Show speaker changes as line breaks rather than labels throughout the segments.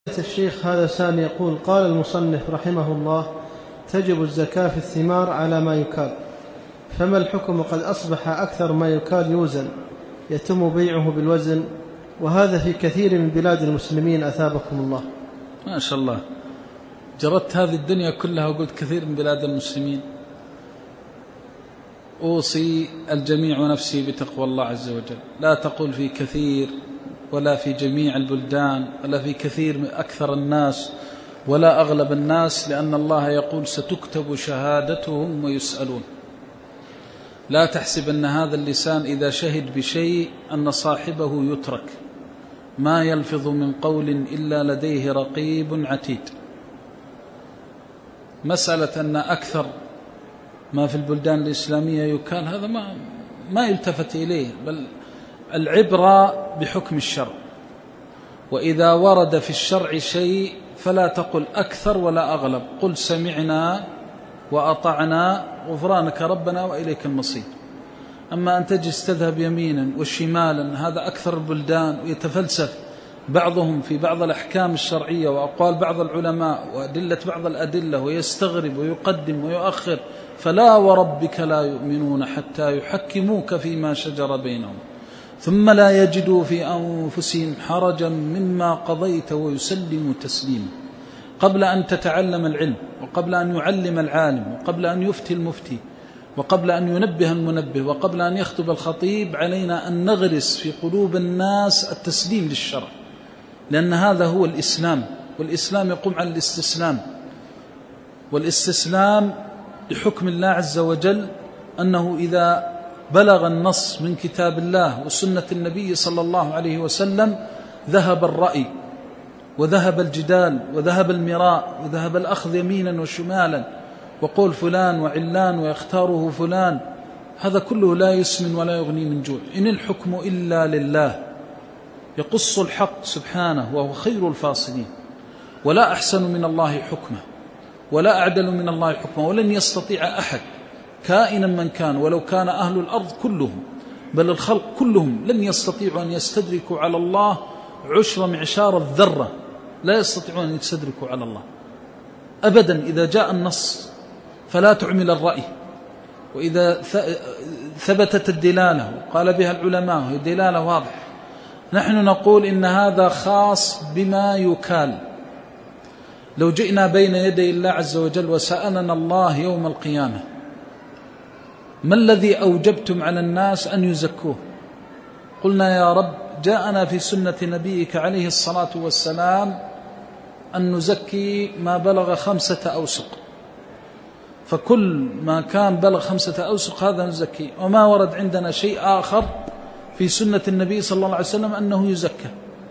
الشيخ هذا سامي يقول: قال المصنف رحمه الله: تجب الزكاة في الثمار على ما يكال، فما الحكم قد أصبح أكثر ما يكال يوزن يتم بيعه بالوزن، وهذا في كثير من بلاد المسلمين أثابكم الله.
ما شاء الله، جردت هذه الدنيا كلها وقلت كثير من بلاد المسلمين. أوصي الجميع ونفسي بتقوى الله عز وجل، لا تقول في كثير ولا في جميع البلدان ولا في كثير من أكثر الناس ولا أغلب الناس، لأن الله يقول: ستكتب شهادتهم ويسألون. لا تحسب أن هذا اللسان إذا شهد بشيء أن صاحبه يترك، ما يلفظ من قول إلا لديه رقيب عتيد. مسألة أن أكثر ما في البلدان الإسلامية يكال، هذا ما يلتفت إليه، بل العبرة بحكم الشرع، وإذا ورد في الشرع شيء فلا تقل أكثر ولا أغلب، قل سمعنا وأطعنا غفرانك ربنا وإليك المصير. أما أن تجلس تذهب يمينا وشمالا، هذا أكثر البلدان، ويتفلسف بعضهم في بعض الأحكام الشرعية وأقوال بعض العلماء وأدلة بعض الأدلة، ويستغرب ويقدم ويؤخر. فلا وربك لا يؤمنون حتى يحكموك فيما شجر بينهم ثم لا يجدوا في أنفسهم حرجا مما قضيت ويسلموا تسليما. قبل أن تتعلم العلم، وقبل أن يعلم العالم، وقبل أن يفتي المفتي، وقبل أن ينبه المنبه، وقبل أن يخطب الخطيب، علينا أن نغرس في قلوب الناس التسليم للشرع، لأن هذا هو الإسلام، والإسلام يقوم على الاستسلام، والاستسلام لحكم الله عز وجل، أنه إذا بلغ النص من كتاب الله وسنة النبي صلى الله عليه وسلم ذهب الرأي وذهب الجدال وذهب المراء وذهب الأخذ يمينا وشمالا وقول فلان وعلان ويختاره فلان. هذا كله لا يسمن ولا يغني من جوع. إن الحكم إلا لله، يقص الحق سبحانه وهو خير الفاصلين، ولا أحسن من الله حكمه ولا أعدل من الله حكمه، ولن يستطيع أحد كائنا من كان، ولو كان أهل الأرض كلهم بل الخلق كلهم، لن يستطيعوا أن يستدركوا على الله عشر معشار الذرة، لا يستطيعون أن يستدركوا على الله أبدا. إذا جاء النص فلا تعمل الرأي، وإذا ثبتت الدلالة وقال بها العلماء وهي دلالة واضحة، نحن نقول إن هذا خاص بما يكال. لو جئنا بين يدي الله عز وجل وسألنا الله يوم القيامة: ما الذي أوجبتم على الناس أن يزكوه؟ قلنا: يا رب، جاءنا في سنة نبيك عليه الصلاة والسلام أن نزكي ما بلغ 5 أوسق، فكل ما كان بلغ 5 أوسق هذا نزكي، وما ورد عندنا شيء آخر في سنة النبي صلى الله عليه وسلم أنه يزكى.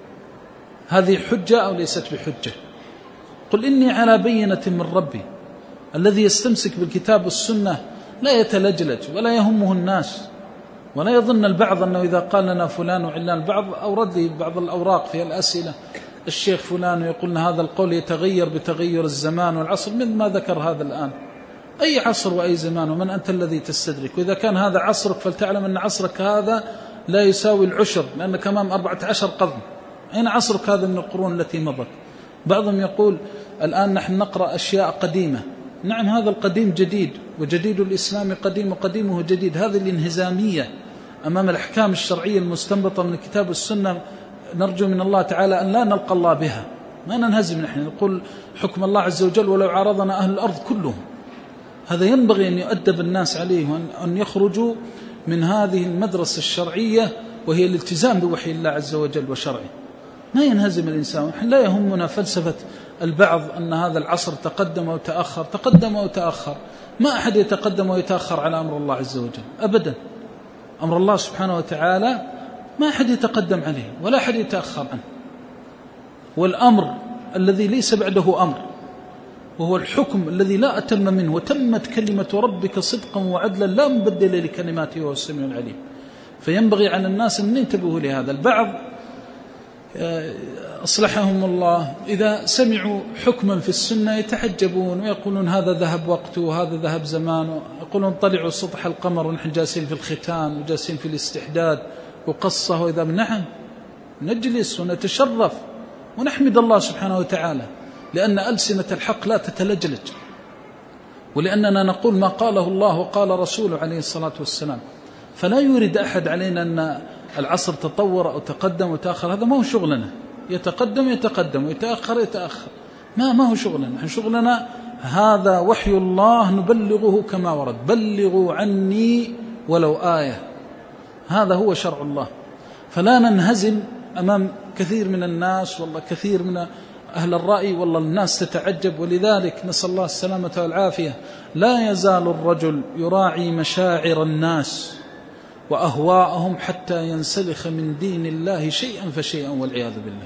هذه حجة أو ليست بحجة؟ قل إني على بينة من ربي. الذي يستمسك بالكتاب والسنة لا يتلجلج ولا يهمه الناس، ولا يظن البعض أنه إذا قال لنا فلان وعلان. البعض أورد لي بعض الأوراق في الأسئلة: الشيخ فلان يقول هذا القول يتغير بتغير الزمان والعصر. من ما ذكر هذا الآن؟ أي عصر وأي زمان؟ ومن أنت الذي تستدرك؟ وإذا كان هذا عصرك فلتعلم أن عصرك هذا لا يساوي العشر، لأنك أمام 14 قرن. أين عصرك هذا من القرون التي مضت؟ بعضهم يقول الآن نحن نقرأ أشياء قديمة. نعم، هذا القديم جديد، وجديد الإسلام قديم وقديمه جديد. هذه الانهزامية أمام الأحكام الشرعية المستنبطة من الكتاب والسنة، نرجو من الله تعالى أن لا نلقى الله بها، ما ننهزم. نحن نقول حكم الله عز وجل ولو عارضنا أهل الأرض كلهم. هذا ينبغي أن يؤدب الناس عليه، وأن يخرجوا من هذه المدرسة الشرعية وهي الالتزام بوحي الله عز وجل وشرعه. ما ينهزم الإنسان. نحن لا يهمنا فلسفة البعض أن هذا العصر تقدم وتأخر. تقدم وتأخر، ما أحد يتقدم ويتأخر على أمر الله عز وجل أبدا. أمر الله سبحانه وتعالى ما أحد يتقدم عليه ولا أحد يتأخر عنه، والأمر الذي ليس بعده أمر، وهو الحكم الذي لا أتم منه. وتمت كلمة ربك صدقا وعدلا لا مبدل لكلماته وهو السميع العليم. فينبغي على الناس أن ينتبهوا لهذا. البعض أصلحهم الله إذا سمعوا حكما في السنة يتحجبون ويقولون هذا ذهب وقته وهذا ذهب زمانه. يقولون طلعوا سطح القمر ونحن جالسين في الختان وجالسين في الاستحداد وقصه. وإذا نعم، نجلس ونتشرف ونحمد الله سبحانه وتعالى لأن ألسنة الحق لا تتلجلج، ولأننا نقول ما قاله الله وقال رسوله عليه الصلاة والسلام. فلا يريد أحد علينا أن العصر تطور أو تقدم وتأخر، هذا ما هو شغلنا، يتقدم ويتأخر يتأخر، ما هو شغلنا. نحن شغلنا هذا وحي الله نبلغه كما ورد، بلغوا عني ولو آية، هذا هو شرع الله. فلا ننهزم أمام كثير من الناس، والله كثير من أهل الرأي، والله الناس تتعجب. ولذلك نسأل الله السلامة والعافية. لا يزال الرجل يراعي مشاعر الناس وأهواءهم حتى ينسلخ من دين الله شيئا فشيئا والعياذ بالله.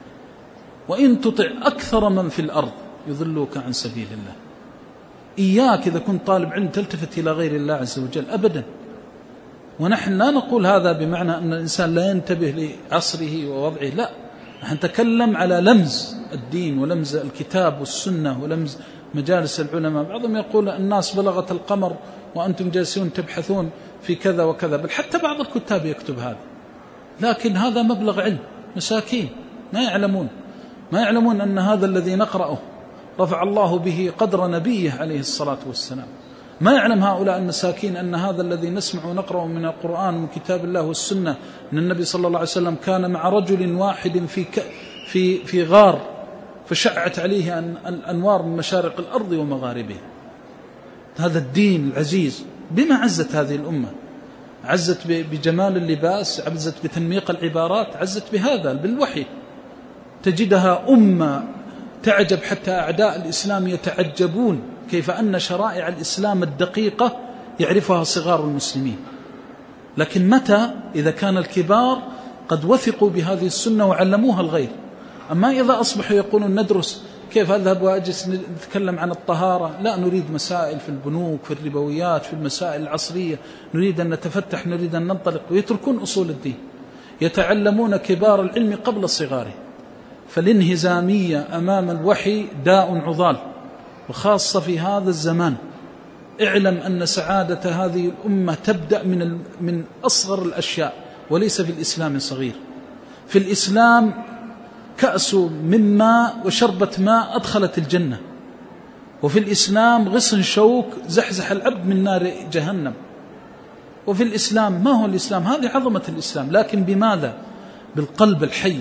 وإن تطع أكثر من في الأرض يضلوك عن سبيل الله. إياك إذا كنت طالب علم تلتفت إلى غير الله عز وجل أبدا. ونحن لا نقول هذا بمعنى أن الإنسان لا ينتبه لعصره ووضعه، لا، نحن نتكلم على لمز الدين ولمز الكتاب والسنة ولمز مجالس العلماء. بعضهم يقول الناس بلغت القمر وأنتم جالسون تبحثون في كذا وكذا، بل حتى بعض الكتاب يكتب هذا، لكن هذا مبلغ علم، مساكين ما يعلمون أن هذا الذي نقرأه رفع الله به قدر نبيه عليه الصلاة والسلام. ما يعلم هؤلاء المساكين أن هذا الذي نسمع ونقرأ من القرآن من كتاب الله والسنة أن النبي صلى الله عليه وسلم كان مع رجل واحد في غار فشعت عليه الأنوار من مشارق الأرض ومغاربها. هذا الدين العزيز بما عزت هذه الأمة، عزت بجمال اللباس، عزت بتنميق العبارات، عزت بهذا بالوحي. تجدها أمة تعجب حتى أعداء الإسلام يتعجبون كيف أن شرائع الإسلام الدقيقة يعرفها صغار المسلمين. لكن متى؟ إذا كان الكبار قد وثقوا بهذه السنة وعلموها الغير. أما إذا أصبحوا يقولون ندرس كيف أذهب وأجلس نتكلم عن الطهارة، لا، نريد مسائل في البنوك، في الربويات، في المسائل العصرية، نريد أن نتفتح، نريد أن ننطلق، ويتركون أصول الدين. يتعلمون كبار العلم قبل صغاره. فالانهزامية أمام الوحي داء عضال، وخاصة في هذا الزمان. اعلم أن سعادة هذه الأمة تبدأ من أصغر الأشياء، وليس في الإسلام صغير. في الإسلام كأس من ماء وشربة ماء أدخلت الجنة، وفي الإسلام غصن شوك زحزح العبد من نار جهنم. وفي الإسلام ما هو الإسلام؟ هذه عظمة الإسلام، لكن بماذا؟ بالقلب الحي،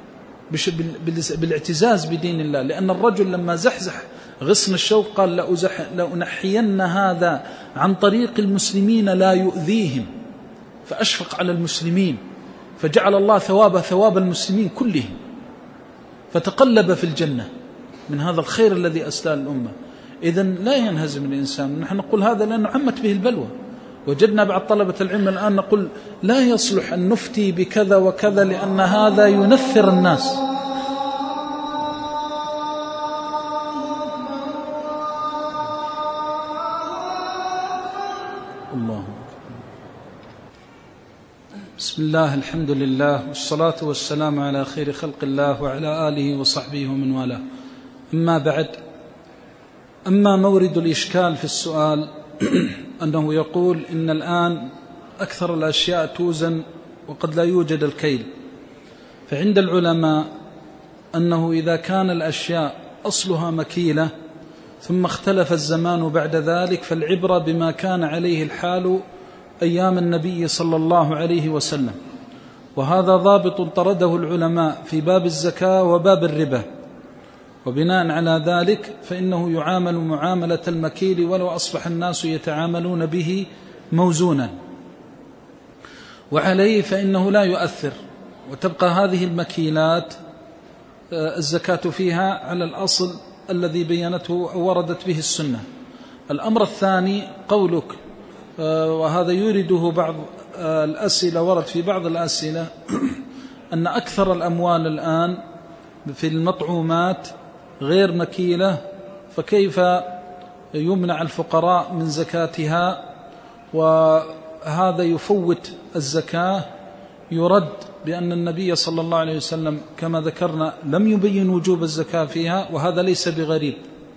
بالاعتزاز بدين الله. لأن الرجل لما زحزح غصن الشوك قال لأنحين هذا عن طريق المسلمين لا يؤذيهم، فأشفق على المسلمين، فجعل الله ثوابه ثواب المسلمين كلهم، فتقلب في الجنة من هذا الخير الذي أسدى الأمة. إذن لا ينهزم الإنسان. نحن نقول هذا لأنه عمت به البلوى. وجدنا بعض طلبة العلم الآن نقول لا يصلح أن نفتي بكذا وكذا لأن هذا ينفر الناس. الله. بسم الله، الحمد لله، والصلاة والسلام على خير خلق الله وعلى آله وصحبه ومن والاه. أما بعد، أما مورد الإشكال في السؤال أنه يقول إن الآن أكثر الأشياء توزن وقد لا يوجد الكيل. فعند العلماء أنه إذا كان الأشياء أصلها مكيلة ثم اختلف الزمان بعد ذلك فالعبرة بما كان عليه الحال أيام النبي صلى الله عليه وسلم. وهذا ضابط طرده العلماء في باب الزكاة وباب الربا. وبناء على ذلك فإنه يعامل معاملة المكيل ولو أصبح الناس يتعاملون به موزونا، وعليه فإنه لا يؤثر، وتبقى هذه المكيلات الزكاة فيها على الأصل الذي بينته أو وردت به السنة. الأمر الثاني قولك، وهذا يورده بعض الأسئلة، ورد في بعض الأسئلة أن أكثر الأموال الآن في المطعومات غير مكيلة، فكيف يمنع الفقراء من زكاتها؟ وهذا يفوت الزكاة. يرد بأن النبي صلى الله عليه وسلم كما ذكرنا لم يبين وجوب الزكاة فيها، وهذا ليس بغريب.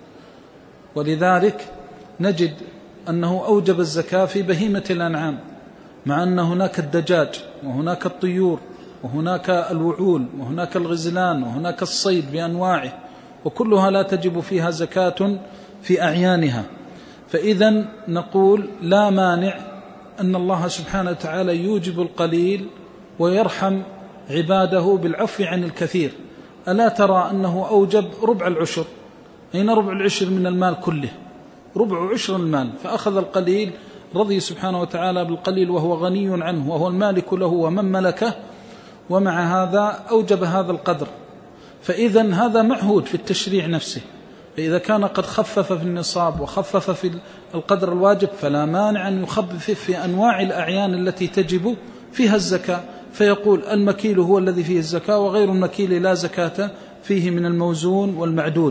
ولذلك نجد أنه أوجب الزكاة في بهيمة الأنعام، مع أن هناك الدجاج وهناك الطيور وهناك الوعول وهناك الغزلان وهناك الصيد بأنواعه، وكلها لا تجب فيها زكاة في أعيانها. فإذا نقول لا مانع أن الله سبحانه وتعالى يوجب القليل ويرحم عباده بالعفو عن الكثير. ألا ترى أنه أوجب ربع العشر؟ أين ربع العشر من المال كله؟ ربع عشر المال، فأخذ القليل، رضي سبحانه وتعالى بالقليل وهو غني عنه وهو المالك له ومن ملكه، ومع هذا أوجب هذا القدر. فإذا هذا معهود في التشريع نفسه، فإذا كان قد خفف في النصاب وخفف في القدر الواجب فلا مانع أن يخفف في أنواع الأعيان التي تجب فيها الزكاة، فيقول المكيل هو الذي فيه الزكاة وغير المكيل لا زكاة فيه من الموزون والمعدود.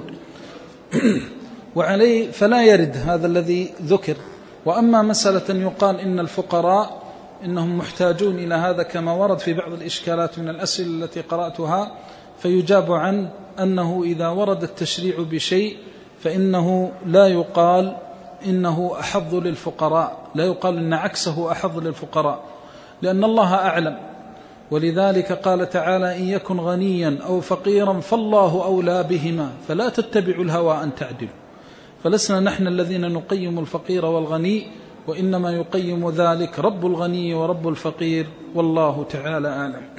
وعليه فلا يرد هذا الذي ذكر. وأما مسألة يقال إن الفقراء إنهم محتاجون إلى هذا كما ورد في بعض الإشكالات من الأسئلة التي قرأتها، فيجاب عن أنه إذا ورد التشريع بشيء فإنه لا يقال إنه أحظ للفقراء، لا يقال إن عكسه أحظ للفقراء، لأن الله أعلم. ولذلك قال تعالى: إن يكن غنيا أو فقيرا فالله أولى بهما فلا تتبعوا الهوى أن تعدلوا. فلسنا نحن الذين نقيم الفقير والغني، وإنما يقيم ذلك رب الغني ورب الفقير، والله تعالى أعلم.